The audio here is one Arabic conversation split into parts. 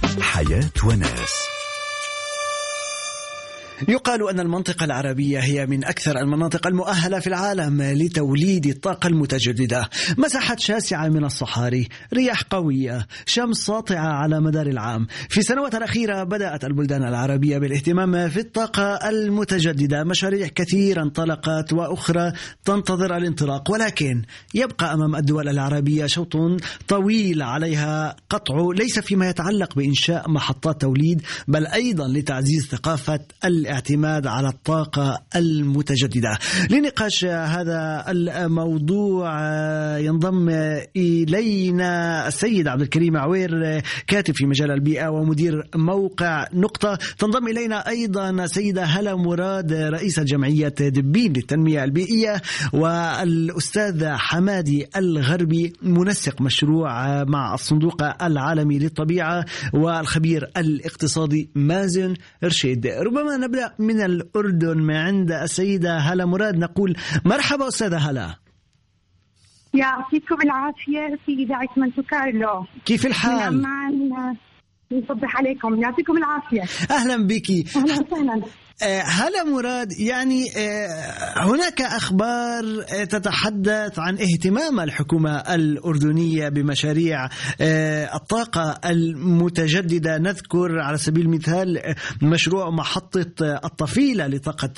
حياة وناس. يقال أن المنطقة العربية هي من أكثر المناطق المؤهلة في العالم لتوليد الطاقة المتجددة. مساحات شاسعة من الصحاري، رياح قوية، شمس ساطعة على مدار العام. في السنوات الأخيرة بدأت البلدان العربية بالاهتمام في الطاقة المتجددة. مشاريع كثيرة انطلقت وأخرى تنتظر الانطلاق، ولكن يبقى أمام الدول العربية شوط طويل عليها قطعه، ليس فيما يتعلق بإنشاء محطات توليد، بل أيضا لتعزيز ثقافة الاعتماد على الطاقة المتجددة. لنقاش هذا الموضوع ينضم إلينا السيد عبد الكريم عوير، كاتب في مجال البيئة ومدير موقع نقطة. تنضم إلينا أيضا سيدة هلا مراد، رئيسة جمعية دبين للتنمية البيئية، والأستاذ حمادي الغربي، منسق مشروع مع الصندوق العالمي للطبيعة، والخبير الاقتصادي مازن رشيد. ربما نبدأ من الأردن من عند السيدة هلا مراد. نقول مرحبا أستاذة هلا. يعطيكم العافية في إذاعة مونte كارلو. كيف الحال؟ من عمان نصبح عليكم، يعطيكم العافية. أهلا بك. أهلا وسهلا. هلا مراد، يعني هناك أخبار تتحدث عن اهتمام الحكومة الأردنية بمشاريع الطاقة المتجددة. نذكر على سبيل المثال مشروع محطة الطفيلة لطاقة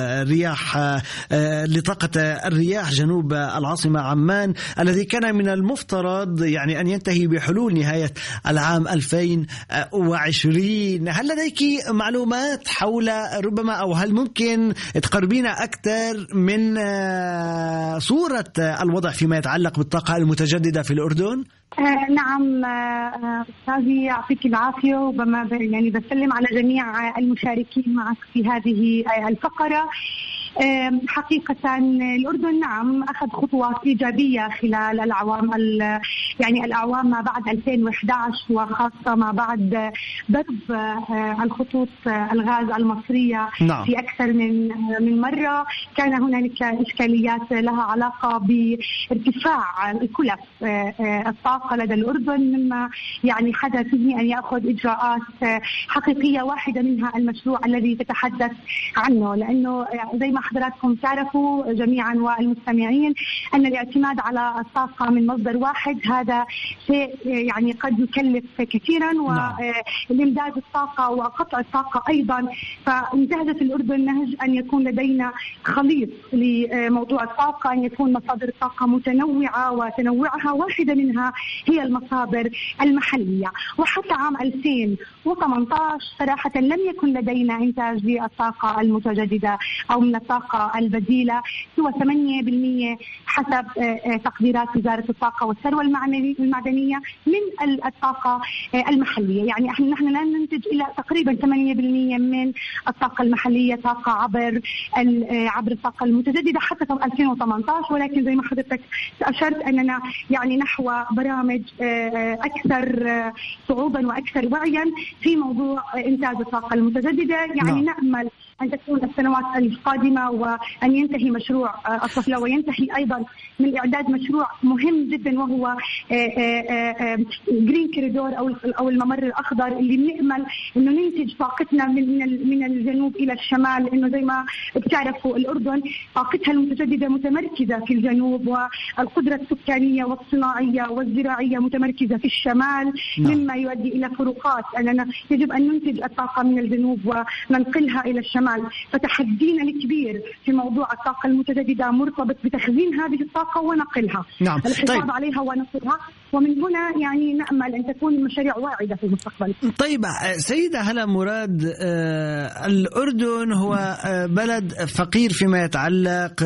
الرياح جنوب العاصمة عمان، الذي كان من المفترض يعني أن ينتهي بحلول نهاية العام 2020. هل لديك معلومات حول ربما، أو هل ممكن تقربينا أكثر من صورة الوضع فيما يتعلق بالطاقة المتجددة في الأردن؟ نعم أستاذي، يعطيك العافية، وبما يعني بسلم على جميع المشاركين معك في هذه الفقرة. حقيقة الأردن نعم أخذ خطوات إيجابية خلال الأعوام ما بعد 2011، وخاصة ما بعد ضرب الخطوط الغاز المصرية نعم. في أكثر من مرة. كان هنالك إشكاليات لها علاقة بارتفاع الكلف الطاقة لدى الأردن، مما يعني حدث أن يأخذ إجراءات حقيقية. واحدة منها المشروع الذي تتحدث عنه، لأنه زي ما حضراتكم تعرفوا جميعا والمستمعين أن الاعتماد على الطاقة من مصدر واحد هذا شيء يعني قد يكلف كثيرا، والإمداد الطاقة وقطع الطاقة أيضا. فانتهجت الأردن نهج أن يكون لدينا خليط لموضوع الطاقة، أن يكون مصادر الطاقة متنوعة، وتنوعها واحدة منها هي المصادر المحلية. وحتى عام 2018 صراحة لم يكن لدينا إنتاج للطاقة المتجددة أو من الطاقة البديلة سوى 8% حسب تقديرات وزارة الطاقة والثروة المعدنية من الطاقة المحلية. يعني نحن لا ننتج إلا تقريبا 8% من الطاقة المحلية طاقة عبر الطاقة المتجددة حتى 2018. ولكن زي ما حضرتك أشرت أننا يعني نحو برامج أكثر صعوبا وأكثر وعيا في موضوع إنتاج الطاقة المتجددة. يعني نأمل أن تكون السنوات القادمة وأن ينتهي مشروع الطفلة، وينتهي أيضا من إعداد مشروع مهم جدا وهو جرين كوريدور أو الممر الأخضر، اللي بنأمل إنه ننتج طاقتنا من الجنوب إلى الشمال، لأنه زي ما بتعرفوا الأردن طاقتها المتجددة متمركزة في الجنوب، والقدرة السكانية والصناعية والزراعية متمركزة في الشمال، مما يؤدي إلى فروقات أننا يجب أن ننتج الطاقة من الجنوب وننقلها إلى الشمال. فتحدينا الكبير في موضوع الطاقة المتجددة مرتبط بتخزين هذه الطاقة ونقلها، الحفاظ عليها ونقلها، ومن هنا يعني نأمل أن تكون المشاريع واعدة في المستقبل. طيب سيدة هلا مراد، الأردن هو بلد فقير فيما يتعلق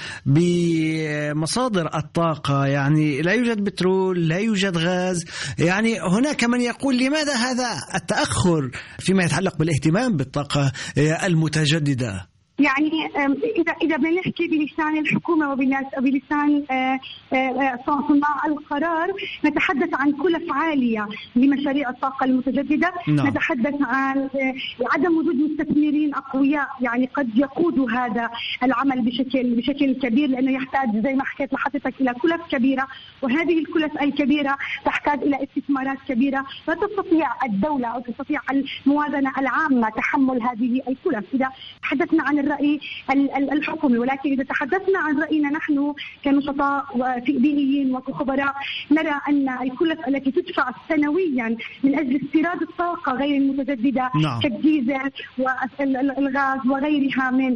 بمصادر الطاقة، يعني لا يوجد بترول، لا يوجد غاز. يعني هناك من يقول لماذا هذا التأخر فيما يتعلق بالاهتمام بالطاقة المتجددة؟ يعني إذا بدنا نحكي بلسان الحكومة وبلسان صناع القرار، نتحدث عن كلف عالية لمشاريع الطاقة المتجددة. نتحدث عن عدم وجود مستثمرين أقوياء يعني قد يقودوا هذا العمل بشكل كبير، لأنه يحتاج زي ما حكيت لحضرتك إلى كلف كبيرة، وهذه الكلف الكبيرة تحتاج إلى استثمارات كبيرة. لا تستطيع الدولة أو تستطيع الموازنة العامة تحمل هذه الكلف إذا تحدثنا عن الرأي الحكومي. ولكن إذا تحدثنا عن رأينا نحن كنشطاء وبيئيين وكخبراء، نرى أن الكلف التي تدفع سنويا من أجل استيراد الطاقة غير المتجددة كالديزل والغاز وغيرها من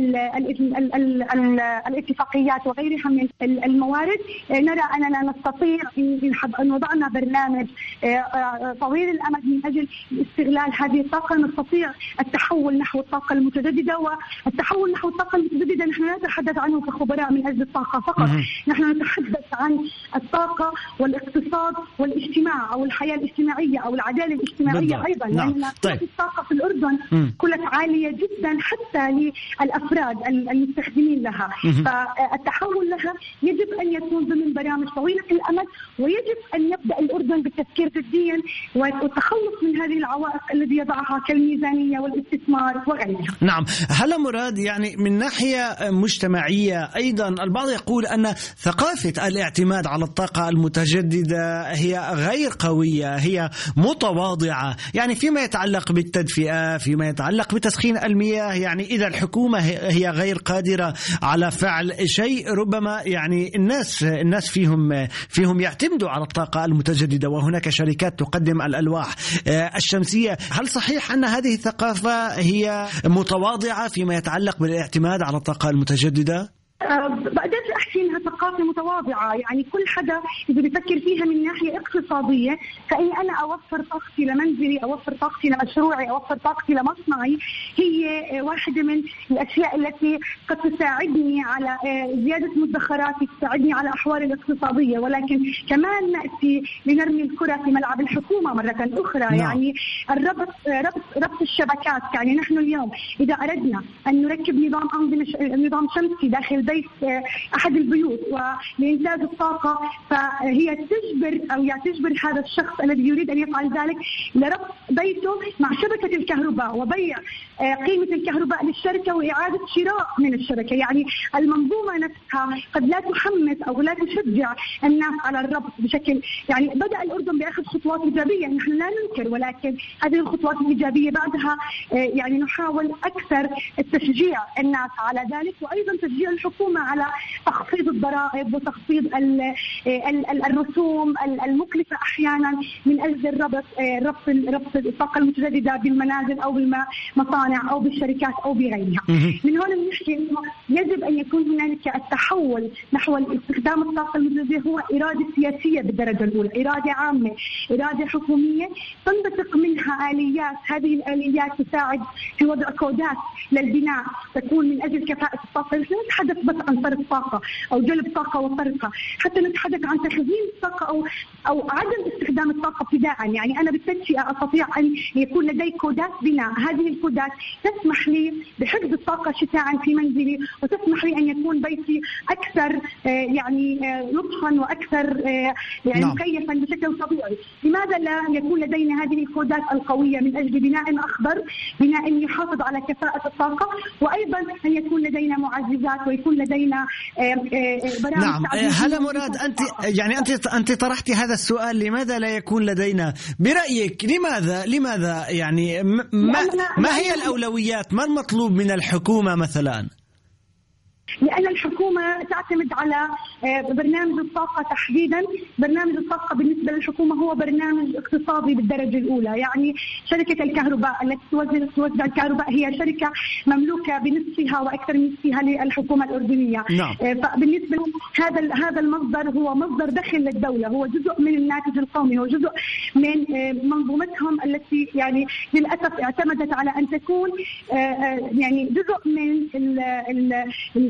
الاتفاقيات وغيرها من الموارد، نرى أننا نستطيع إن وضعنا برنامج طويل الأمد من أجل استغلال هذه الطاقة نستطيع التحول نحو الطاقة المتجددة. والتحول نحو الطاقة المتجددة نحن لا نتحدث عنه كخبراء من أجل الطاقة فقط، نحن نتحدث عن الطاقة والاقتصاد والاجتماع أو الحياة الاجتماعية أو العدالة الاجتماعية أيضا. لأن الطاقة في الأردن كلها عالية جدا حتى للأفراد المستخدمين لها، فالتحول لها يجب أن يكون ضمن برامج طويلة الأمد، ويجب أن يبدأ الأردن بالتفكير جديا والتخلص من هذه العوائق الذي يضعها كالميزانية والاستثمار وغيرها. نعم. هلا مراد، يعني من ناحية مجتمعية أيضا البعض يقول أن ثقافة الاعتماد على الطاقة المتجددة هي غير قوية، هي متواضعة، يعني فيما يتعلق بالتدفئة، فيما يتعلق بتسخين المياه. يعني إذا الحكومة هي غير قادرة على فعل شيء، ربما يعني الناس فيهم يعتمدوا على الطاقة المتجددة، وهناك شركات تقدم الألواح الشمسية. هل صحيح أن هذه الثقافة هي متواضعة فيما يتعلق بالاعتماد على الطاقة المتجددة؟ بقدرش أحكي إنها ثقافة متواضعة، يعني كل حدا إذا بيفكر فيها من ناحية اقتصادية، فإني أنا أوفر طاقتي لمنزلي، أوفر طاقتي لمشروعي، أوفر طاقتي لمصنعي، هي واحدة من الأشياء التي قد تساعدني على زيادة مدخراتي، تساعدني على أحوالي الاقتصادية. ولكن كمان نأتي لنرمي الكرة في ملعب الحكومة مرة أخرى. يعني ربط الشبكات. يعني نحن اليوم إذا أردنا أن نركب نظام شمسي داخل بيت أحد البيوت ولإنتاج الطاقة، فهي تجبر هذا الشخص الذي يريد أن يفعل ذلك لربط بيته مع شبكة الكهرباء وبيع قيمة الكهرباء للشركة وإعادة شراء من الشركة. يعني المنظومة نفسها قد لا تحمس أو لا تشجع الناس على الربط بشكل، يعني بدأ الأردن بأخذ خطوات إيجابية نحن لا ننكر، ولكن هذه الخطوات الإيجابية بعدها يعني نحاول أكثر التشجيع الناس على ذلك، وأيضا تشجيع الحكومة على تخفيض الضرائب وتخفيض الرسوم المكلفة أحيانا من أجل ربط الطاقة المتجددة بالمنازل أو بالمصانع أو بالشركات أو بغيرها. من هنا بنحكي إنه يجب أن يكون هنالك التحول نحو استخدام الطاقة المتجددة هو إرادة سياسية بالدرجة الأولى، إرادة عامة، إرادة حكومية تنبثق منها آليات. هذه الآليات تساعد في وضع كودات للبناء تكون من أجل كفاءة الطاقة. لا نتحدث بس عن صرف طاقة أو جلب طاقة وصرفها، حتى نتحدث عن تخزين الطاقة أو عدم استخدام الطاقة ابتداء. يعني أنا بالتدفئة أستطيع أن يكون لدي كودات بناء، هذه الكودات تسمح لي بحفظ الطاقة شتاء في منزلي، وتسمح لي أن يكون بيتي أكثر يعني لطفا وأكثر يعني مكيفا بشكل طبيعي. لماذا لا يكون لدينا هذه الكودات القوية من أجل بناء أخضر، بناء يحافظ على كفاءة الطاقة، وأيضا أن يكون لدينا معززات ويكون لدينا برامج. نعم. هلا مراد، أنت طرحتي هذا السؤال، لماذا لا يكون لدينا برأيك؟ لماذا يعني ما هي الأولويات؟ ما المطلوب من الحكومة مثلا؟ لأن الحكومة تعتمد على برنامج الطاقة تحديدا. برنامج الطاقة بالنسبة للحكومة هو برنامج اقتصادي بالدرجة الأولى. يعني شركة الكهرباء التي توزع الكهرباء هي شركة مملوكة بنصفها وأكثر من نصفها للحكومة الأردنية. فبالنسبة لهم هذا المصدر هو مصدر دخل للدولة، هو جزء من الناتج القومي، هو جزء من منظومتهم التي يعني للأسف اعتمدت على أن تكون يعني جزء من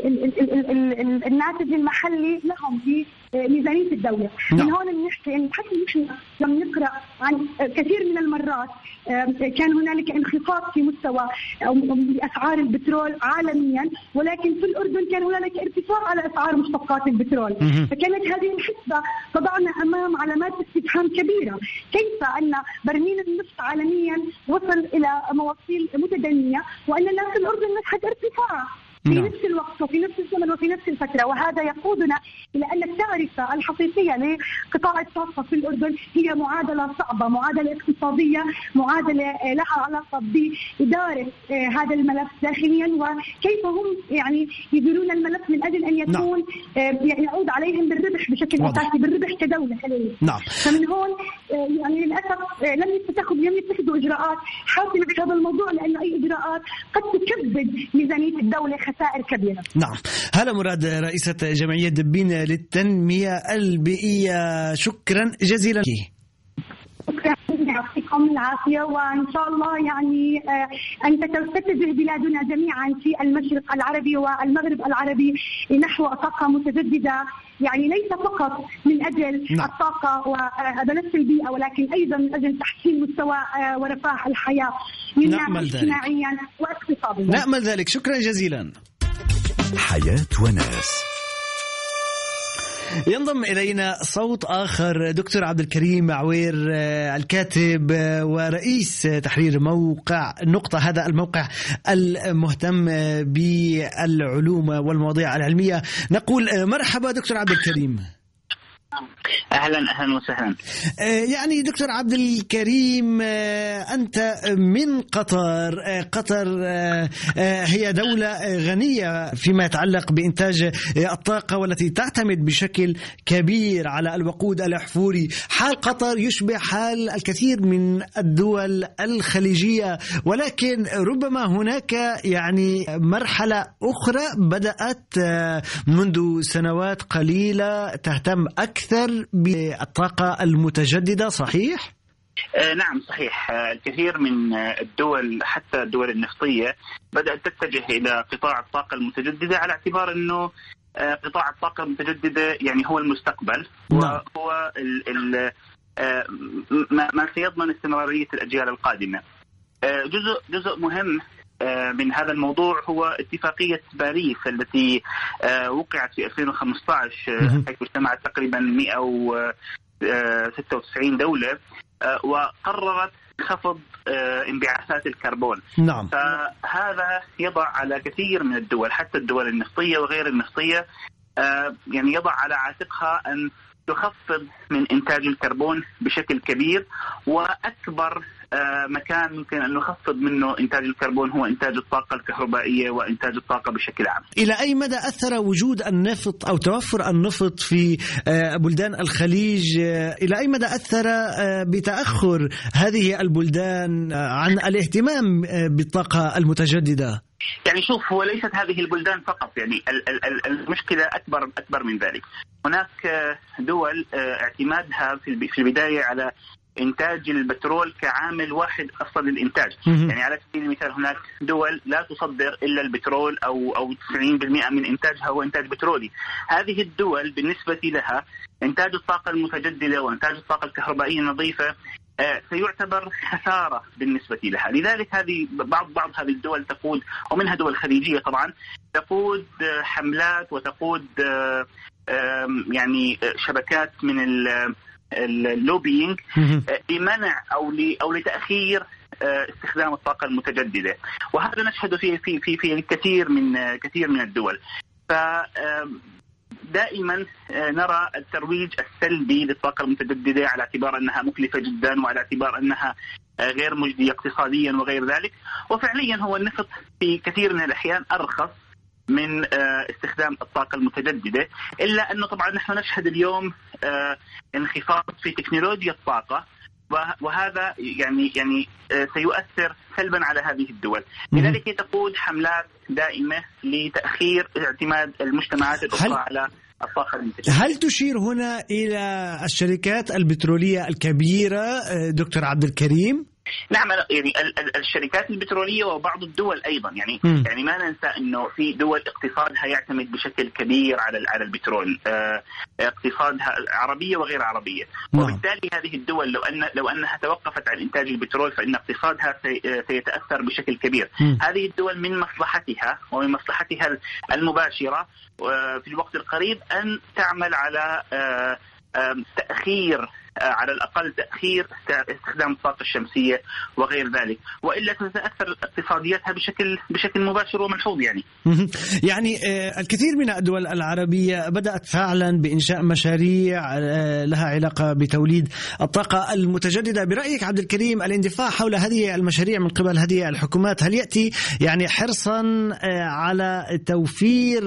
الناتج المحلي لهم في ميزانية الدولة. من هون بنحكي إن حتى نحن لما نقرأ عن كثير من المرات كان هنالك انخفاض في مستوى أو أسعار البترول عالميا، ولكن في الأردن كان هنالك ارتفاع على أسعار مشتقات البترول. فكانت هذه الحسبة تضعنا أمام علامات استفهام كبيرة، كيف أن برميل النفط عالميا وصل إلى مواصيل متدنية وأن الناس في الأردن نشهد ارتفاع في نفس الوقت وفي نفس الزمن وفي نفس الفترة. وهذا يقودنا إلى أن التعرفة الحقيقية لقطاع الطاقة في الأردن هي معادلة صعبة، معادلة اقتصادية، معادلة لها علاقة بإدارة هذا الملف داخليا، وكيف هم يعني يديرون الملف من أجل أن يكون يعود عليهم بالربح بشكل أساسي، بالربح كدولة. فمن هون يعني للأسف لم يتخذوا إجراءات حاسمة بهذا الموضوع، لأن أي إجراءات قد تكبد ميزانية الدولة خسائر كبيرة. نعم. هلا مراد، رئيسة جمعية دبين للتنمية البيئية، شكرا جزيلا. شكرا، يعطيكم العافية، وإن شاء الله يعني أن تتجه بلادنا جميعا في المشرق العربي والمغرب العربي نحو طاقة متجددة، يعني ليس فقط من أجل الطاقة وبنفس البيئة، ولكن أيضا من أجل تحسين مستوى ورفاه الحياة اجتماعيا واقتصاديا. نأمل ذلك. شكرا جزيلا. حياة وناس. ينضم إلينا صوت آخر، دكتور عبد الكريم عوير، الكاتب ورئيس تحرير موقع نقطة، هذا الموقع المهتم بالعلوم والمواضيع العلمية. نقول مرحبا دكتور عبد الكريم. أهلا وسهلا. يعني دكتور عبد الكريم، أنت من قطر. قطر هي دولة غنية فيما يتعلق بإنتاج الطاقة، والتي تعتمد بشكل كبير على الوقود الأحفوري. حال قطر يشبه حال الكثير من الدول الخليجية، ولكن ربما هناك يعني مرحلة أخرى بدأت منذ سنوات قليلة تهتم أكثر بالطاقة المتجددة، صحيح؟ نعم صحيح. الكثير من الدول حتى الدول النفطية بدأت تتجه إلى قطاع الطاقة المتجددة، على اعتبار أنه قطاع الطاقة المتجددة يعني هو المستقبل، وهو ما سيضمن استمرارية الأجيال القادمة. جزء مهم من هذا الموضوع هو اتفاقية باريس التي وقعت في 2015، حيث اجتمعت تقريبا 196 دولة وقررت خفض انبعاثات الكربون. نعم. فهذا يضع على كثير من الدول حتى الدول النفطية وغير النفطية يعني يضع على عاتقها أن تخفض من إنتاج الكربون بشكل كبير، وأكبر مكان ممكن أن نخفض منه إنتاج الكربون هو إنتاج الطاقة الكهربائية وإنتاج الطاقة بشكل عام. إلى أي مدى أثر وجود النفط أو توفر النفط في بلدان الخليج؟ إلى أي مدى أثر بتأخر هذه البلدان عن الاهتمام بالطاقة المتجددة؟ يعني شوف، هو ليست هذه البلدان فقط، يعني المشكلة أكبر من ذلك. هناك دول اعتمادها في البداية على إنتاج البترول كعامل واحد أصلا للإنتاج. يعني على سبيل المثال هناك دول لا تصدر إلا البترول أو 90% من إنتاجها هو إنتاج بترولي. هذه الدول بالنسبة لها إنتاج الطاقة المتجددة وإنتاج الطاقة الكهربائية النظيفة سيعتبر خسارة بالنسبة لها. لذلك هذه بعض هذه الدول تقود، ومنها دول خليجية طبعا، تقود حملات وتقود يعني شبكات من اللوبينج لمنع أو لتأخير استخدام الطاقة المتجددة، وهذا نشهد في الكثير من الدول. دائما نرى الترويج السلبي للطاقة المتجددة على اعتبار أنها مكلفة جدا، وعلى اعتبار أنها غير مجدية اقتصاديا وغير ذلك. وفعليا هو النفط في كثير من الأحيان أرخص من استخدام الطاقة المتجددة، إلا أنه طبعا نحن نشهد اليوم انخفاض في تكنولوجيا الطاقة، وهذا يعني سيؤثر سلبا على هذه الدول. لذلك تقود حملات دائمة لتأخير اعتماد المجتمعات الأخرى على الطاقة المتجددة. هل تشير هنا إلى الشركات البترولية الكبيرة دكتور عبد الكريم؟ نعم، يعني الشركات البترولية وبعض الدول أيضا يعني يعني ما ننسى إنه في دول اقتصادها يعتمد بشكل كبير على البترول، اقتصادها عربية وغير عربية، وبالتالي هذه الدول لو أنها توقفت عن إنتاج البترول فإن اقتصادها سيتأثر بشكل كبير. هذه الدول من مصلحتها ومن مصلحتها المباشرة في الوقت القريب أن تعمل على تأخير، على الأقل تأخير استخدام الطاقة الشمسية وغير ذلك، وإلا تتأثر اقتصادياتها بشكل مباشر وملحوظ. يعني الكثير من الدول العربية بدأت فعلا بإنشاء مشاريع لها علاقة بتوليد الطاقة المتجددة. برأيك عبد الكريم، الاندفاع حول هذه المشاريع من قبل هذه الحكومات هل يأتي يعني حرصا على توفير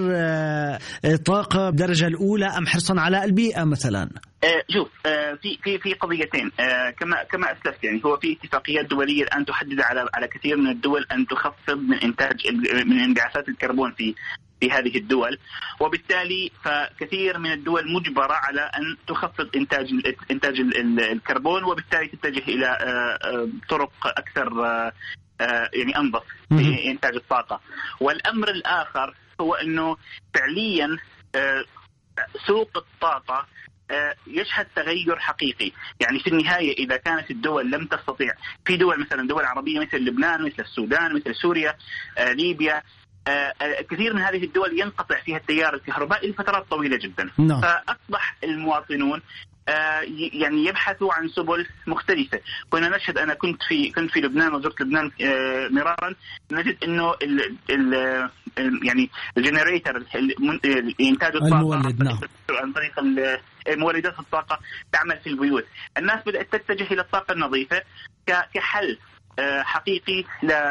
طاقة بدرجة الأولى أم حرصا على البيئة مثلا؟ شوف، في قضيتين كما أسلفت. يعني هو في اتفاقيات دولية الآن تحدد على كثير من الدول أن تخفض من انبعاثات الكربون في هذه الدول، وبالتالي فكثير من الدول مجبرة على أن تخفض إنتاج الكربون، وبالتالي تتجه إلى طرق أكثر يعني أنظف في إنتاج الطاقة. والأمر الآخر هو أنه فعليا سوق الطاقة يشهد تغير حقيقي. يعني في النهاية إذا كانت الدول لم تستطيع، في دول مثلا دول عربية مثل لبنان، مثل السودان، مثل سوريا، ليبيا، كثير من هذه الدول ينقطع فيها التيار الكهربائي لفترات طويلة جدا. فأصبح المواطنون يعني يبحثوا عن سبل مختلفة. كنا نشهد، أنا كنت في لبنان وزرت لبنان مرارا، نجد إنه يعني الجنريتر، إنتاج الطاقة عن طريق مولدات الطاقة تعمل في البيوت. الناس بدأت تتجه إلى الطاقة النظيفة كحل حقيقي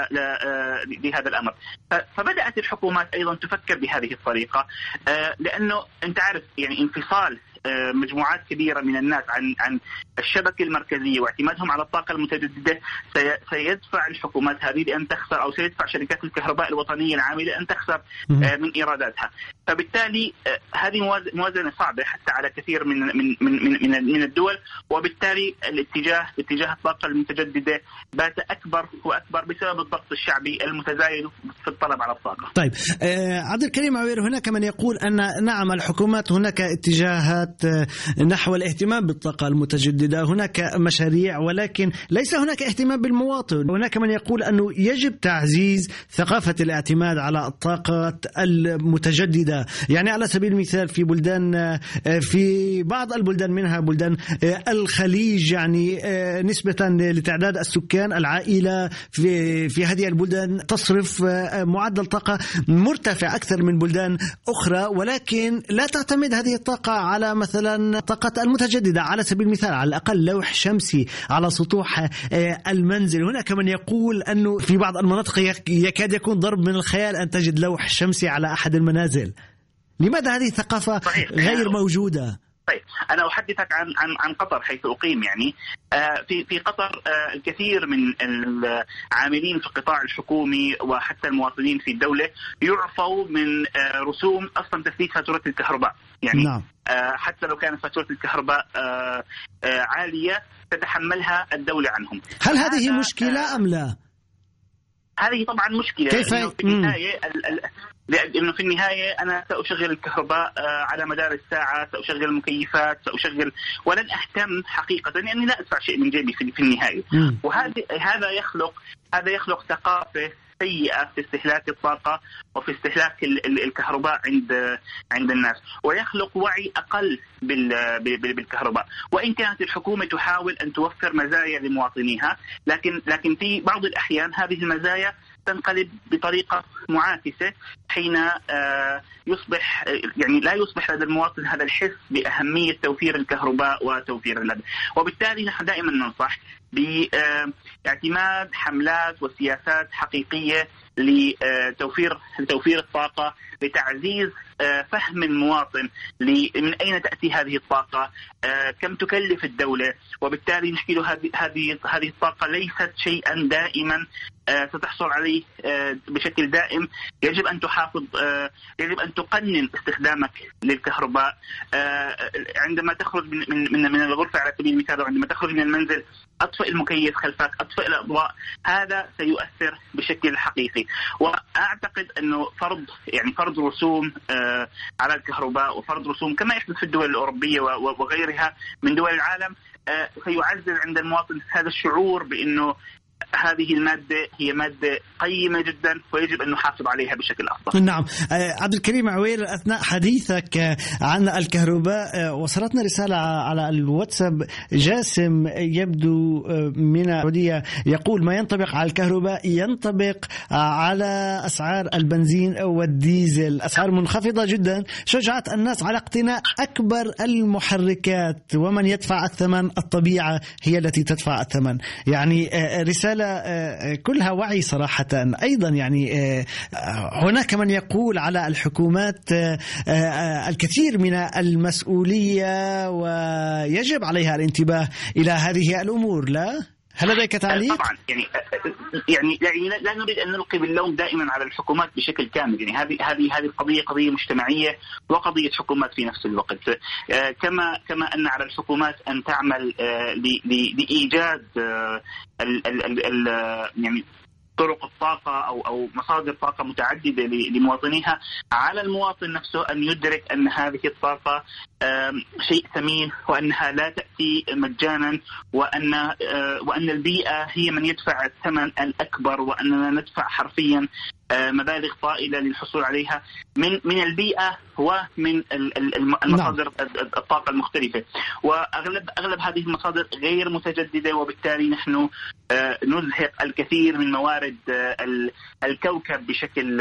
لهذا الأمر. فبدأت الحكومات أيضا تفكر بهذه الطريقة، لأنه أنت عارف يعني انفصال مجموعات كبيرة من الناس عن الشبكة المركزية واعتمادهم على الطاقة المتجددة سيدفع الحكومات هذه لأن تخسر، أو سيدفع شركات الكهرباء الوطنية العاملة أن تخسر من إيراداتها. فبالتالي هذه موازنة صعبة حتى على كثير من الدول، وبالتالي اتجاه الطاقة المتجددة بات أكبر وأكبر بسبب الضغط الشعبي المتزايد في الطلب على الطاقة. طيب عبد الكريم عوير، هناك من يقول أن نعم الحكومات هناك اتجاهات نحو الاهتمام بالطاقة المتجددة، هناك مشاريع، ولكن ليس هناك اهتمام بالمواطن. هناك من يقول أنه يجب تعزيز ثقافة الاعتماد على الطاقة المتجددة. يعني على سبيل المثال في بلدان، في بعض البلدان منها بلدان الخليج، يعني نسبة لتعداد السكان العائلة في هذه البلدان تصرف معدل طاقة مرتفع أكثر من بلدان أخرى، ولكن لا تعتمد هذه الطاقة على مثلا طاقة المتجددة. على سبيل المثال على الأقل لوح شمسي على سطوح المنزل. هناك من يقول أنه في بعض المناطق يكاد يكون ضرب من الخيال أن تجد لوح شمسي على أحد المنازل. لماذا هذه الثقافة غير موجودة؟ طيب أنا أحدثك عن قطر حيث أقيم. يعني في قطر الكثير من العاملين في القطاع الحكومي وحتى المواطنين في الدولة يعفوا من رسوم أصلا تسديد فاتورة الكهرباء. يعني نعم. حتى لو كانت فاتورة الكهرباء عالية تتحملها الدولة عنهم. هل هذه مشكلة أم لا؟ هذه طبعا مشكلة. كيف؟ لأنه في النهاية أنا سأشغل الكهرباء على مدار الساعة، سأشغل المكيفات، ولن أهتم حقيقة لأني لا أدفع شيء من جيبي في النهاية. هذا يخلق ثقافة سيئة في استهلاك الطاقة وفي استهلاك الكهرباء عند الناس، ويخلق وعي أقل بالكهرباء. وإن كانت الحكومة تحاول أن توفر مزايا لمواطنيها، لكن في بعض الأحيان هذه المزايا تنقلب بطريقة معاكسة حين يصبح يعني لا يصبح لدى المواطن هذا الحس بأهمية توفير الكهرباء وتوفير اللبن. وبالتالي نحن دائما ننصح باعتماد حملات وسياسات حقيقية لتوفير الطاقة، لتعزيز فهم المواطن من أين تأتي هذه الطاقة، كم تكلف الدولة، وبالتالي نحكي له هذه الطاقة ليست شيئا دائما ستحصل عليه بشكل دائم. يجب أن تحافظ، يجب أن تقنن استخدامك للكهرباء. عندما تخرج من الغرفة على سبيل المثال، وعندما تخرج من المنزل أطفئ المكيف خلفك، أطفئ الأضواء. هذا سيؤثر بشكل حقيقي. وأعتقد أنه فرض رسوم على الكهرباء، وفرض رسوم كما يحدث في الدول الأوروبية وغيرها من دول العالم سيعزز عند المواطن هذا الشعور بأنه هذه المادة هي مادة قيمة جدا ويجب أن نحافظ عليها بشكل أفضل. نعم. عبد الكريم عوير، أثناء حديثك عن الكهرباء وصلتنا رسالة على الواتساب. جاسم يبدو من السعودية يقول: ما ينطبق على الكهرباء ينطبق على أسعار البنزين والديزل، أسعار منخفضة جدا شجعت الناس على اقتناء أكبر المحركات، ومن يدفع الثمن الطبيعة هي التي تدفع الثمن. يعني رسالة كلها وعي صراحة. أيضا يعني هناك من يقول على الحكومات الكثير من المسؤولية ويجب عليها الانتباه إلى هذه الأمور. لا، هل لديك تعليق؟ طبعا يعني لا نريد أن نلقي باللوم دائما على الحكومات بشكل كامل. يعني هذه القضية قضية مجتمعية وقضية حكومات في نفس الوقت. كما أن على الحكومات أن تعمل لإيجاد يعني طرق الطاقة أو مصادر طاقة متعددة لمواطنيها، على المواطن نفسه أن يدرك أن هذه الطاقة شيء ثمين، وأنها لا تأتي مجانا، وأن البيئة هي من يدفع الثمن الأكبر، وأننا ندفع حرفيا مبالغ طائلة للحصول عليها من البيئة ومن المصادر الطاقة المختلفة. وأغلب هذه المصادر غير متجددة، وبالتالي نحن نزهق الكثير من موارد الكوكب بشكل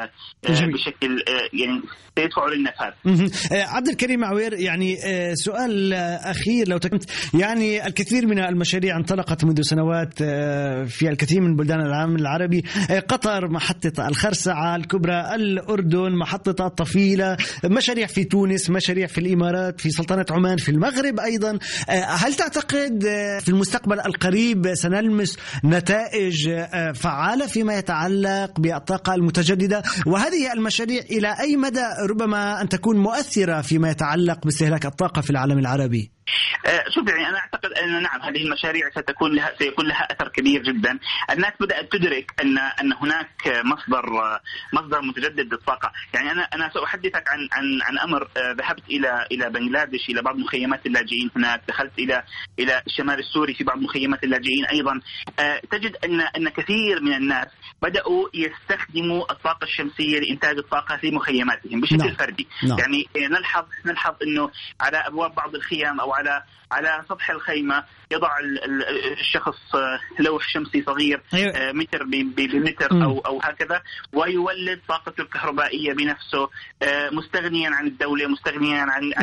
يعني سيدفع للنفاذ. عبد الكريم عوير، يعني سؤال أخير لو تكنت، يعني الكثير من المشاريع انطلقت منذ سنوات في الكثير من بلدان العالم العربي. قطر محطة الخرسعة الكبرى، الأردن محطة الطفيلة، مشاريع في تونس، مشاريع في الإمارات، في سلطنة عمان، في المغرب أيضا. هل تعتقد في المستقبل القريب سنلمس نتائج فعالة فيما يتعلق بالطاقة المتجددة؟ وهذه المشاريع إلى أي مدى ربما أن تكون مؤثرة فيما يتعلق باستهلاك الطاقة في العالم العربي؟ شوف، يعني أنا أعتقد أن نعم، هذه المشاريع سيكون لها أثر كبير جدا. الناس بدأت تدرك أن هناك مصدر متجدد للطاقة. يعني أنا سأحدثك عن أمر. ذهبت إلى بنغلاديش، إلى بعض مخيمات اللاجئين هناك، دخلت إلى الشمال السوري في بعض مخيمات اللاجئين أيضا. تجد أن كثير من الناس بدأوا يستخدموا الطاقة الشمسية لإنتاج الطاقة في مخيماتهم بشكل فردي. يعني نلحظ أنه على أبواب بعض الخيام أو على سطح الخيمة يضع الشخص لوح شمسي صغير متر بمتر أو هكذا، ويولد طاقته الكهربائية بنفسه، مستغنيا عن الدولة، مستغنيا عن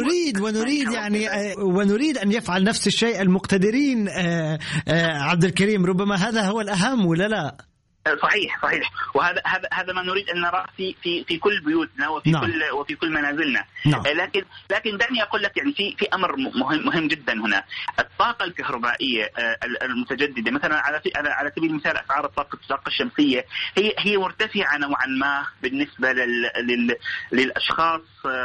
ونريد أن يفعل نفس الشيء المقتدرين. عبد الكريم، ربما هذا هو الأهم ولا لا؟ صحيح. وهذا ما نريد أن نراه في كل بيوتنا وفي كل منازلنا. لكن دعني أقول لك، يعني في أمر مهم جدا هنا. الطاقة الكهربائية المتجددة مثلا على سبيل المثال، أسعار الطاقة الشمسية هي مرتفعة نوعا ما بالنسبة للأشخاص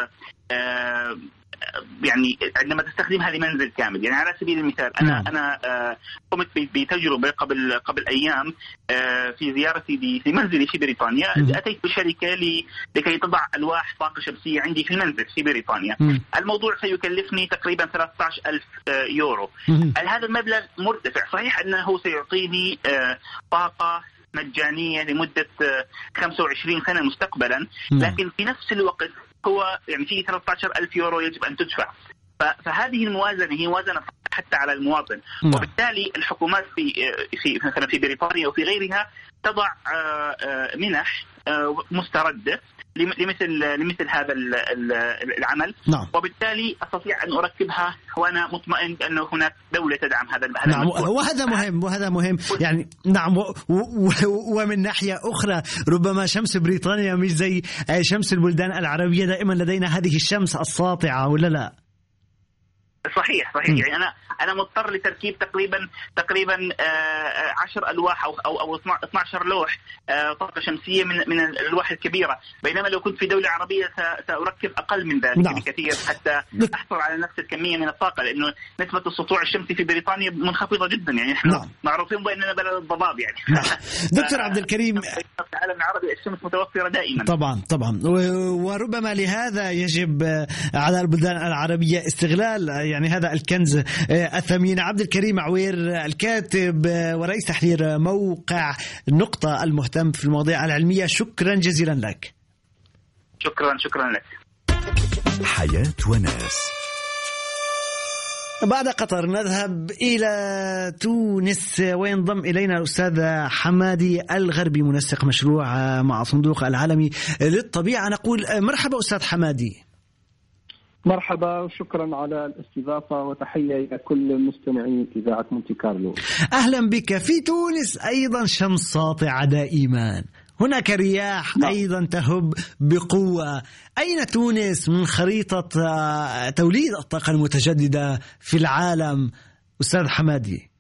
يعني عندما تستخدمها لمنزل كامل. يعني على سبيل المثال أنا قمت بتجربة قبل أيام في زيارتي في منزلي في بريطانيا. أتيت بشركة لكي تضع ألواح طاقة شمسية عندي في المنزل في بريطانيا. الموضوع سيكلفني تقريبا 13,000 يورو. هذا المبلغ مرتفع. صحيح أنه سيعطيني طاقة مجانية لمدة 25 سنة مستقبلا، لكن في نفس الوقت هو يعني في 13,000 يورو يجب أن تدفع. فهذه الموازنة هي موازنة حتى على المواطن. وبالتالي الحكومات في مثلا في بريطانيا وفي غيرها تضع منح مستردة لمثل هذا العمل. نعم. وبالتالي أستطيع أن أركبها وأنا مطمئن أنه هناك دولة تدعم هذا نعم. وهذا مهم يعني. نعم. ومن ناحية أخرى ربما شمس بريطانيا مش زي شمس البلدان العربية، دائما لدينا هذه الشمس الساطعة، ولا لا؟ صحيح. يعني أنا مضطر لتركيب تقريبا 10 ألواح أو 12 لوح طاقة شمسية من الألواح الكبيرة، بينما لو كنت في دولة عربية سأركب أقل من ذلك. نعم. بكثير حتى أحصل على نفس الكمية من الطاقة، لأنه نسبة السطوع الشمسي في بريطانيا منخفضة جدا. يعني نحن نعم. معروفين بأننا بلد الضباب يعني. نعم. دكتور عبد الكريم، في العالم العربي الشمس متوفرة دائما. طبعا وربما لهذا يجب على البلدان العربية استغلال يعني هذا الكنز الثمين. عبد الكريم عوير، الكاتب ورئيس تحرير موقع نقطة المهتم في المواضيع العلمية، شكرا جزيلا لك. شكرا لك. حياة وناس. بعد قطر نذهب إلى تونس وينضم إلينا الأستاذ حمادي الغربي، منسق مشروع مع صندوق العالمي للطبيعة. نقول مرحبا أستاذ حمادي. مرحبا وشكرا على الاستضافة، وتحية إلى كل مستمعين إذاعة مونتي كارلو. أهلا بك. في تونس أيضا شمس ساطعة دائما، هناك رياح أيضا تهب بقوة. أين تونس من خريطة توليد الطاقة المتجددة في العالم أستاذ حمادي؟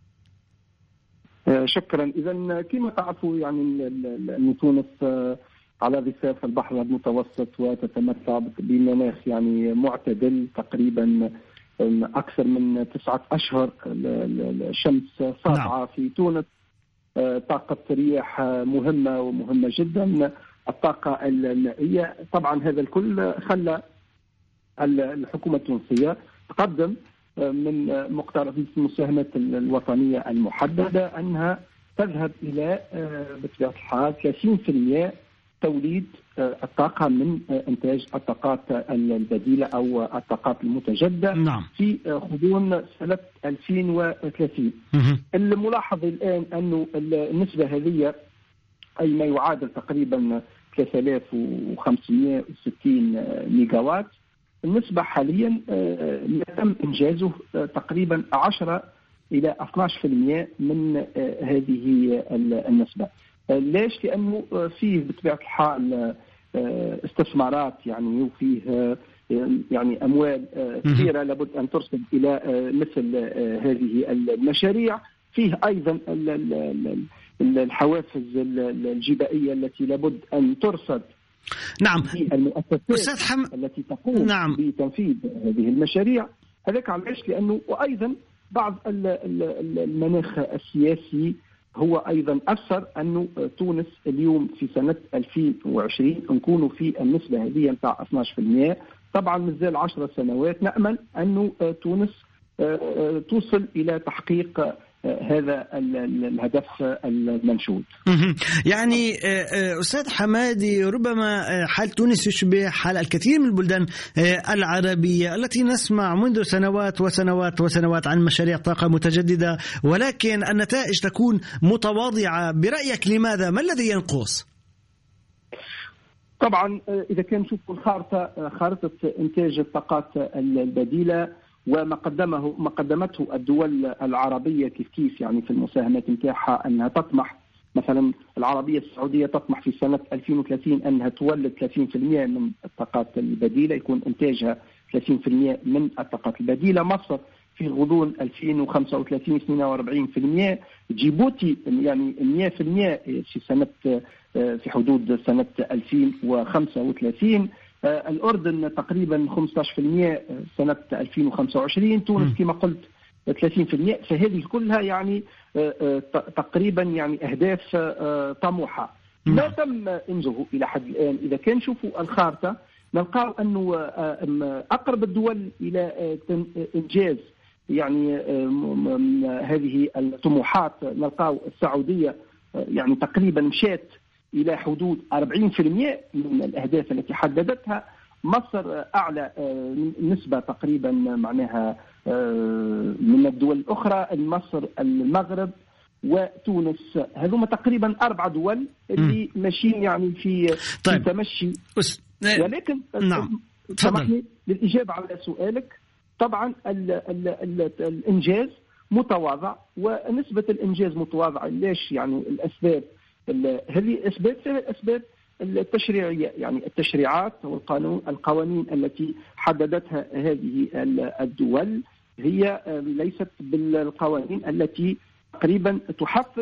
شكرا. إذن كما تعرفوا يعني تونس على ضفاف البحر المتوسط، وتتمتع بمناخ يعني معتدل، تقريبا أكثر من 9 أشهر الشمس ساطعة. في تونس طاقة رياح مهمة جدا، الطاقة المائية. طبعا هذا الكل خلى الحكومة التونسية تقدم من مقترحات المساهمات الوطنية المحددة أنها تذهب إلى بطبيعة الحال 30% توليد الطاقة من إنتاج الطاقات البديلة أو الطاقات المتجددة. نعم. في غضون سنة 2030. الملاحظ الآن أنه النسبة هذه أي ما يعادل تقريبا 3560 ميجاوات، النسبة حاليا تم إنجازه تقريبا 10 إلى 12% من هذه النسبة. ليش؟ لأنه فيه بطبيعة الحال استثمارات يعني، وفيه يعني أموال كثيرة لابد أن ترصد إلى مثل هذه المشاريع. فيه أيضا الحوافز الجبائية التي لابد أن ترصد. نعم. في المؤسسات التي تقوم نعم. بتنفيذ هذه المشاريع. هذاك علاش؟ لأنه وأيضا بعض المناخ السياسي هو أيضا أثر أنه تونس اليوم في سنة 2020 نكونوا في النسبة هذه متاع 12%. طبعا مازال 10 سنوات نأمل أنه تونس توصل إلى تحقيق هذا الهدف المنشود. يعني أستاذ حمادي، ربما حال تونس يشبه حال الكثير من البلدان العربية التي نسمع منذ سنوات وسنوات وسنوات عن مشاريع طاقة متجددة، ولكن النتائج تكون متواضعة. برأيك لماذا؟ ما الذي ينقص؟ طبعا إذا كان نشوفوا خارطة إنتاج الطاقات البديلة وما قدمته الدول العربية كيف يعني في المساهمات نتاعها أنها تطمح، مثلا العربية السعودية تطمح في سنة 2030 أنها تولد 30% من الطاقات البديلة، يكون إنتاجها 30% من الطاقات البديلة. مصر في غضون 2035 42%. جيبوتي يعني 100% في حدود سنة 2035. الأردن تقريبا 15% سنة 2025. تونس كما قلت 30%. فهذه كلها يعني تقريبا يعني أهداف طموحة ما تم إنجازه إلى حد الآن. إذا كان نشوفوا الخارطة نلقاو أنه أقرب الدول إلى إنجاز يعني هذه الطموحات نلقاو السعودية يعني تقريبا مشات إلى حدود 40% من الأهداف التي حددتها. مصر أعلى نسبة تقريبا معناها من الدول الأخرى، مصر المغرب وتونس. هذوما تقريبا 4 دول اللي ماشيين يعني في تمشي ولكن نعم سامحني للإجابة على سؤالك. طبعا الإنجاز متواضع، ونسبة الإنجاز متواضعة. ليش؟ يعني الأسباب، هذه الأسباب التشريعية، يعني التشريعات والقوانين التي حددتها هذه الدول هي ليست بالقوانين التي تقريبا تحفز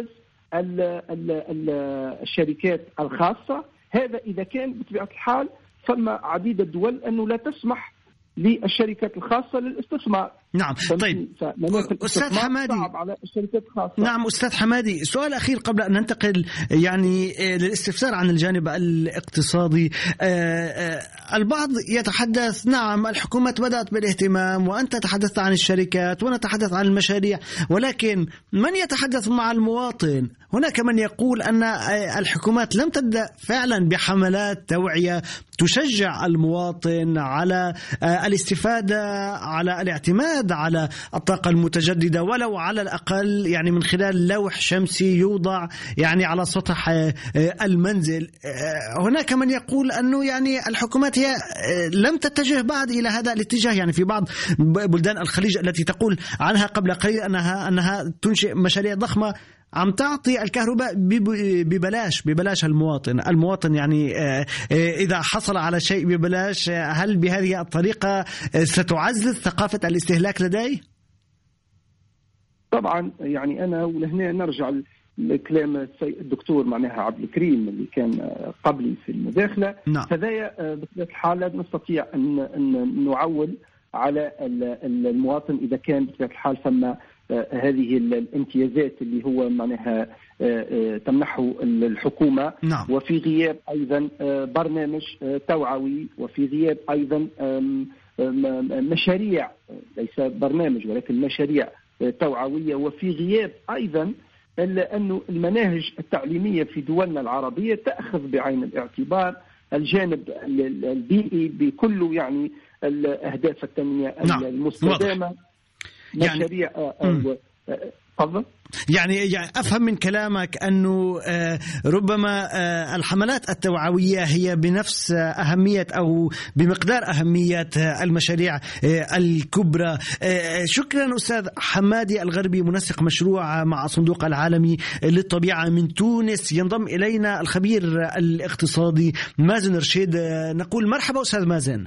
الشركات الخاصة. هذا إذا كان بطبيعة الحال ثم عديد الدول أنه لا تسمح للشركات الخاصة للاستثمار. نعم. طيب أستاذ حمادي، على الشركات الخاصة. نعم أستاذ حمادي، سؤال أخير قبل أن ننتقل يعني للاستفسار عن الجانب الاقتصادي. البعض يتحدث نعم الحكومات بدأت بالاهتمام، وأنت تحدثت عن الشركات ونتحدث عن المشاريع، ولكن من يتحدث مع المواطن؟ هناك من يقول أن الحكومات لم تبدأ فعلا بحملات توعية تشجع المواطن على الاستفادة، على الاعتماد على الطاقة المتجددة، ولو على الأقل يعني من خلال لوح شمسي يوضع يعني على سطح المنزل. هناك من يقول أنه يعني الحكومات هي لم تتجه بعد إلى هذا الاتجاه. يعني في بعض بلدان الخليج التي تقول عنها قبل قليل أنها تنشئ مشاريع ضخمة عم تعطي الكهرباء ببلاش المواطن يعني إذا حصل على شيء ببلاش. هل بهذه الطريقة ستعزز ثقافة الاستهلاك لديه؟ طبعا يعني أنا ولهنا نرجع لكلام الدكتور معناها عبد الكريم اللي كان قبلي في المداخلة. نعم. فذايا بطبيعة الحال لا نستطيع أن نعول على المواطن إذا كان بطبيعة الحال ثم هذه الامتيازات اللي هو معناها تمنحه الحكومة. نعم. وفي غياب أيضا برنامج توعوي، وفي غياب أيضا مشاريع، ليس برنامج ولكن مشاريع توعوية، وفي غياب أيضا أنه المناهج التعليمية في دولنا العربية تأخذ بعين الاعتبار الجانب البيئي بكل يعني الأهداف التنمية المستدامة. مشاريع تفضل. يعني أفهم من كلامك أنه ربما الحملات التوعوية هي بنفس أهمية أو بمقدار أهمية المشاريع الكبرى. شكرا أستاذ حمادي الغربي، منسق مشروع مع الصندوق العالمي للطبيعة من تونس. ينضم إلينا الخبير الاقتصادي مازن رشيد. نقول مرحبا أستاذ مازن.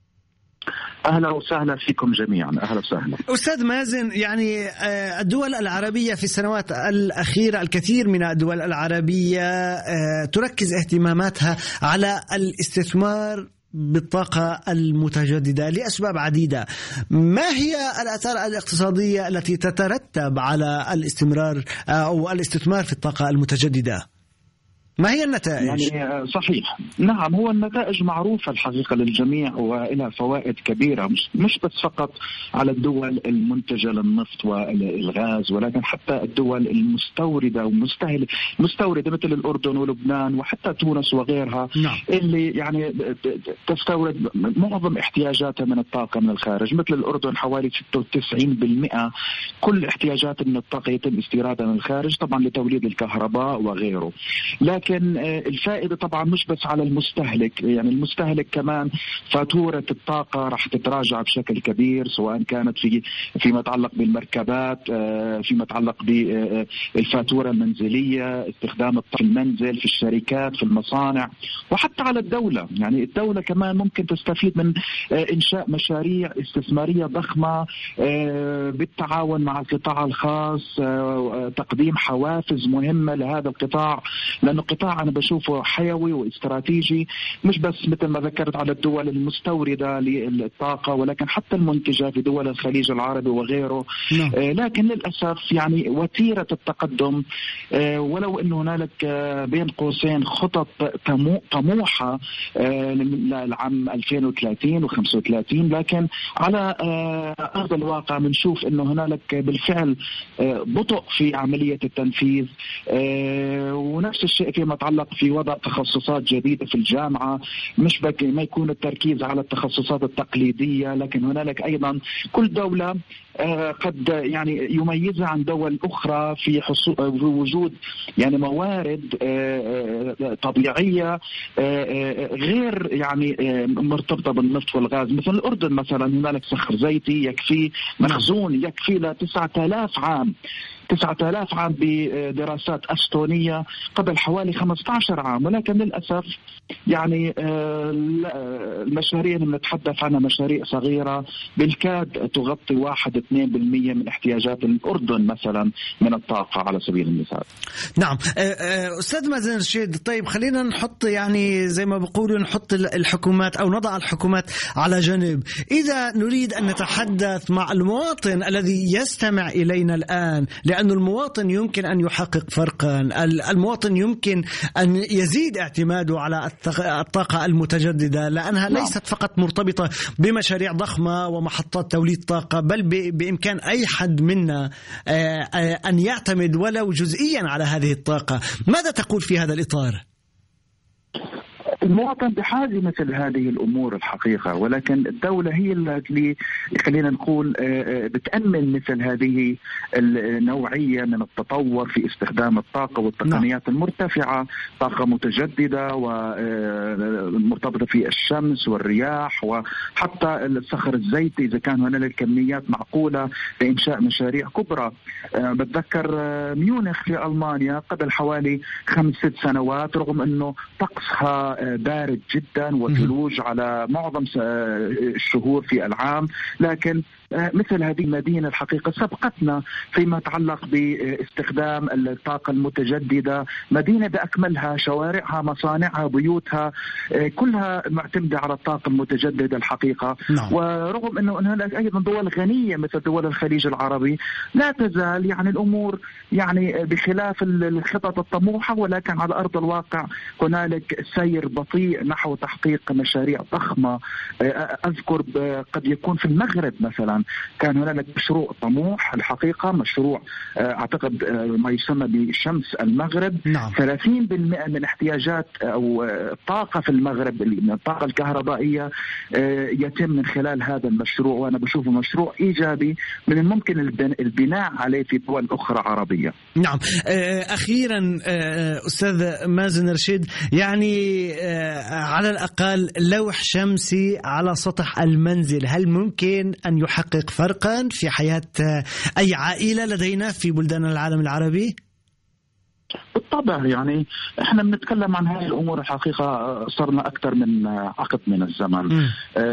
أهلا وسهلا فيكم جميعا. أهلا وسهلا أستاذ مازن. يعني الدول العربية في السنوات الأخيرة الكثير من الدول العربية تركز اهتماماتها على الاستثمار بالطاقة المتجددة لأسباب عديدة. ما هي الآثار الاقتصادية التي تترتب على الاستمرار أو الاستثمار في الطاقة المتجددة؟ ما هي النتائج؟ يعني صحيح، نعم، هو النتائج معروفة الحقيقة للجميع وإلى فوائد كبيرة، مش بس فقط على الدول المنتجة للنفط والغاز، ولكن حتى الدول المستوردة مستوردة مثل الأردن ولبنان وحتى تونس وغيرها. نعم. اللي يعني تستورد معظم احتياجاتها من الطاقة من الخارج. مثل الأردن حوالي 96% كل احتياجات من الطاقة يتم استيرادها من الخارج، طبعا لتوليد الكهرباء وغيره. لكن الفائدة طبعا مش بس على المستهلك، يعني المستهلك كمان فاتورة الطاقة راح تتراجع بشكل كبير، سواء كانت فيما يتعلق بالمركبات، فيما يتعلق بالفاتورة المنزلية، استخدام الطاقة في المنزل، في الشركات، في المصانع، وحتى على الدولة. يعني الدولة كمان ممكن تستفيد من إنشاء مشاريع استثمارية ضخمة بالتعاون مع القطاع الخاص، تقديم حوافز مهمة لهذا القطاع، لأنه قطاع أنا بشوفه حيوي واستراتيجي، مش بس مثل ما ذكرت على الدول المستوردة للطاقة، ولكن حتى المنتجة في دول الخليج العربي وغيره. لكن للأسف يعني وتيرة التقدم، ولو أنه هنالك بين قوسين خطط طموحة للعام 2030 و35، لكن على أرض الواقع بنشوف أنه هنالك بالفعل بطء في عملية التنفيذ. ونفس الشيء في فيما يتعلق في وضع تخصصات جديدة في الجامعة، مش ما يكون التركيز على التخصصات التقليدية، لكن هنالك أيضا كل دولة قد يعني يميزها عن دول أخرى في وجود يعني موارد طبيعية غير يعني مرتبطة بالنفط والغاز. مثل الأردن مثلا هنالك صخر زيتي يكفي مخزون يكفي ل 9000 عام 9000 عام بدراسات أستونية قبل حوالي 15 عام. ولكن للأسف يعني المشاريع اللي نتحدث عنها مشاريع صغيرة بالكاد تغطي 1-2% من احتياجات الأردن مثلا من الطاقة على سبيل المثال. نعم أستاذ مازن رشيد، طيب خلينا نحط يعني زي ما بقولوا نحط الحكومات أو نضع الحكومات على جنب. إذا نريد أن نتحدث مع المواطن الذي يستمع إلينا الآن، لأن المواطن يمكن أن يحقق فرقا، المواطن يمكن أن يزيد اعتماده على الطاقة المتجددة، لأنها ليست فقط مرتبطة بمشاريع ضخمة ومحطات توليد طاقة، بل بإمكان أي حد منا أن يعتمد ولو جزئيا على هذه الطاقة. ماذا تقول في هذا الإطار؟ المواطن بحاجة مثل هذه الأمور الحقيقة، ولكن الدولة هي اللي خلينا نقول بتأمن مثل هذه النوعية من التطور في استخدام الطاقة والتقنيات المرتفعة، طاقة متجددة ومرتبطة في الشمس والرياح وحتى الصخر الزيتي إذا كان هنالك كميات معقولة لإنشاء مشاريع كبرى. بتذكر ميونخ في ألمانيا قبل حوالي 5-6 سنوات رغم أنه طقسها بارد جدا وثلوج على معظم الشهور في العام، لكن مثل هذه المدينة الحقيقة سبقتنا فيما يتعلق باستخدام الطاقة المتجددة. مدينة بأكملها، شوارعها، مصانعها، بيوتها كلها معتمدة على الطاقة المتجددة الحقيقة. ورغم أنه هناك أيضا دول غنية مثل دول الخليج العربي لا تزال يعني الأمور يعني بخلاف الخطط الطموحة، ولكن على أرض الواقع هنالك سير بطيء نحو تحقيق مشاريع ضخمة. أذكر قد يكون في المغرب مثلا كان هنالك مشروع طموح الحقيقة، مشروع أعتقد ما يسمى بشمس المغرب. 30% من احتياجات أو الطاقة في المغرب من الطاقة الكهربائية يتم من خلال هذا المشروع، وأنا بشوفه مشروع إيجابي من الممكن البناء عليه في دول أخرى عربية. نعم. أخيرا أستاذ مازن رشيد، يعني على الأقل لوح شمسي على سطح المنزل هل ممكن أن يحقق فرقا في حياة أي عائلة لدينا في بلدان العالم العربي؟ بالطبع يعني احنا بنتكلم عن هذه الامور الحقيقه صرنا اكثر من عقد من الزمن.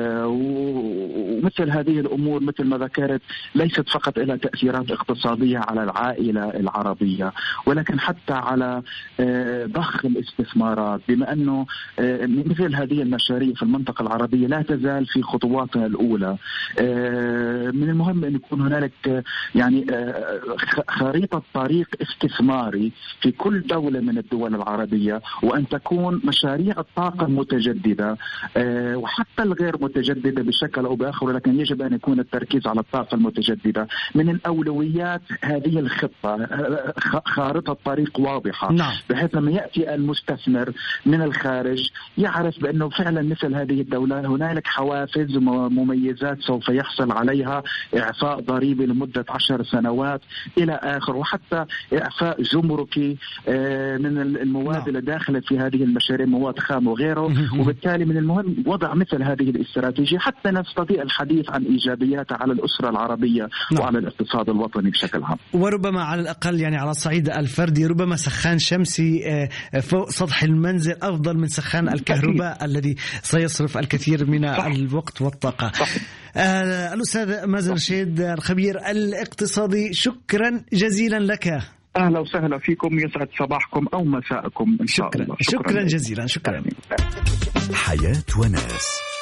ومثل هذه الامور مثل ما ذكرت ليست فقط لها تاثيرات اقتصاديه على العائله العربيه، ولكن حتى على ضخ الاستثمارات، بما انه مثل هذه المشاريع في المنطقه العربيه لا تزال في خطواتها الاولى. من المهم ان يكون هنالك يعني خريطه طريق استثماري في كل دولة من الدول العربية، وأن تكون مشاريع الطاقة المتجددة وحتى الغير متجددة بشكل أو بآخر، ولكن يجب أن يكون التركيز على الطاقة المتجددة من الأولويات. هذه الخطة خارطة طريق واضحة. بحيث لما يأتي المستثمر من الخارج يعرف بأنه فعلا مثل هذه الدولة هنالك حوافز ومميزات سوف يحصل عليها، إعفاء ضريبي لمدة 10 سنوات إلى آخر، وحتى إعفاء جمركي من المواد اللي داخلت في هذه المشاريع، مواد خام وغيره. وبالتالي من المهم وضع مثل هذه الاستراتيجية حتى نستطيع الحديث عن إيجابياتها على الأسرة العربية وعلى الاقتصاد الوطني بشكل عام. وربما على الأقل يعني على الصعيد الفردي ربما سخان شمسي فوق سطح المنزل أفضل من سخان الكهرباء الذي سيصرف الكثير من الوقت والطاقة. الأستاذ مازن رشيد الخبير الاقتصادي، شكرا جزيلا لك. أهلا وسهلا فيكم، يسعد صباحكم أو مساءكم إن شاء الله. شكرا جزيلا. شكرا. حياة وناس.